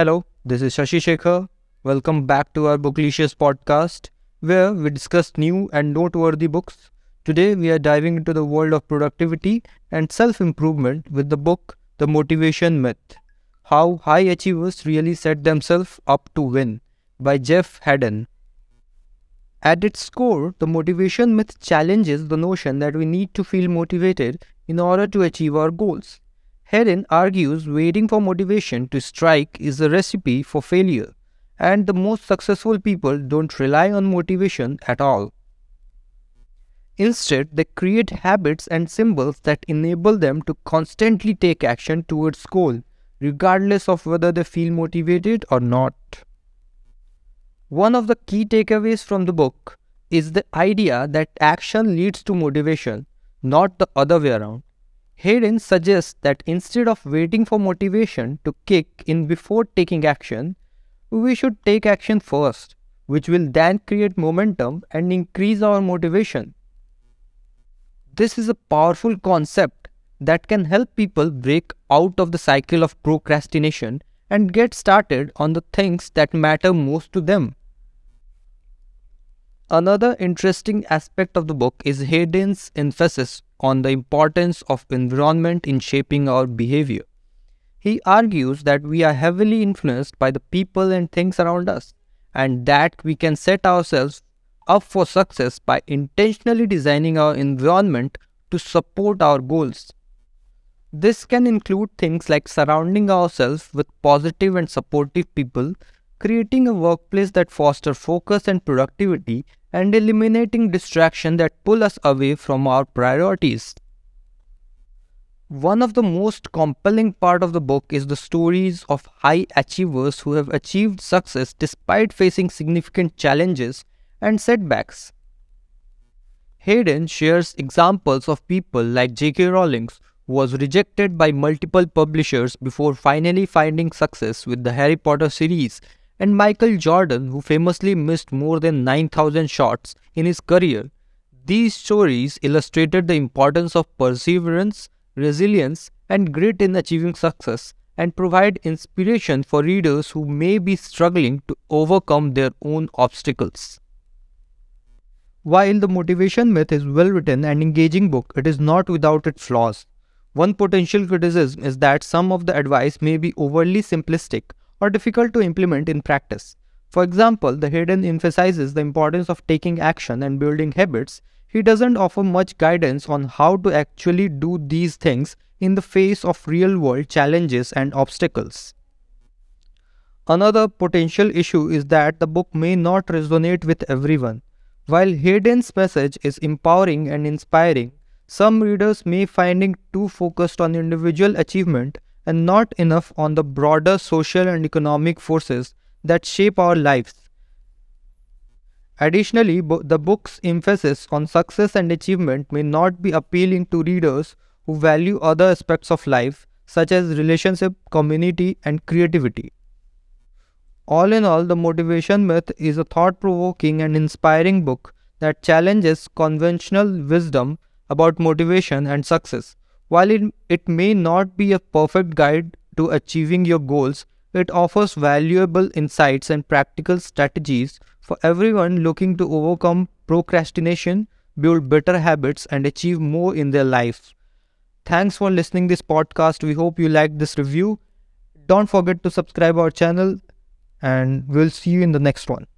Hello, this is Shashi Shekhar. Welcome back to our Booklicious podcast, where we discuss new and noteworthy books. Today, we are diving into the world of productivity and self improvement with the book The Motivation Myth: How High Achievers Really Set Themselves Up to Win by Jeff Haden. At its core, the motivation myth challenges the notion that we need to feel motivated in order to achieve our goals. Heron argues waiting for motivation to strike is a recipe for failure, and the most successful people don't rely on motivation at all. Instead, they create habits and symbols that enable them to constantly take action towards goal, regardless of whether they feel motivated or not. One of the key takeaways from the book is the idea that action leads to motivation, not the other way around. Hayden suggests that instead of waiting for motivation to kick in before taking action, we should take action first, which will then create momentum and increase our motivation. This is a powerful concept that can help people break out of the cycle of procrastination and get started on the things that matter most to them. Another interesting aspect of the book is Hayden's emphasis on the importance of environment in shaping our behavior. He argues that we are heavily influenced by the people and things around us, and that we can set ourselves up for success by intentionally designing our environment to support our goals. This can include things like surrounding ourselves with positive and supportive people, creating a workplace that fosters focus and productivity, and eliminating distractions that pull us away from our priorities. One of the most compelling parts of the book is the stories of high achievers who have achieved success despite facing significant challenges and setbacks. Hayden shares examples of people like J.K. Rowling, who was rejected by multiple publishers before finally finding success with the Harry Potter series, and Michael Jordan, who famously missed more than 9,000 shots in his career. These stories illustrated the importance of perseverance, resilience, and grit in achieving success, and provide inspiration for readers who may be struggling to overcome their own obstacles. While The Motivation Myth is well written and engaging book, it is not without its flaws. One potential criticism is that some of the advice may be overly simplistic or difficult to implement in practice. For example, the Hayden emphasizes the importance of taking action and building habits. He doesn't offer much guidance on how to actually do these things in the face of real-world challenges and obstacles. Another potential issue is that the book may not resonate with everyone. While Hayden's message is empowering and inspiring, some readers may find it too focused on individual achievement and not enough on the broader social and economic forces that shape our lives. Additionally, the book's emphasis on success and achievement may not be appealing to readers who value other aspects of life, such as relationship, community, and creativity. All in all, The Motivation Myth is a thought-provoking and inspiring book that challenges conventional wisdom about motivation and success. While it may not be a perfect guide to achieving your goals, it offers valuable insights and practical strategies for everyone looking to overcome procrastination, build better habits, and achieve more in their life. Thanks for listening to this podcast. We hope you liked this review. Don't forget to subscribe our channel, and we'll see you in the next one.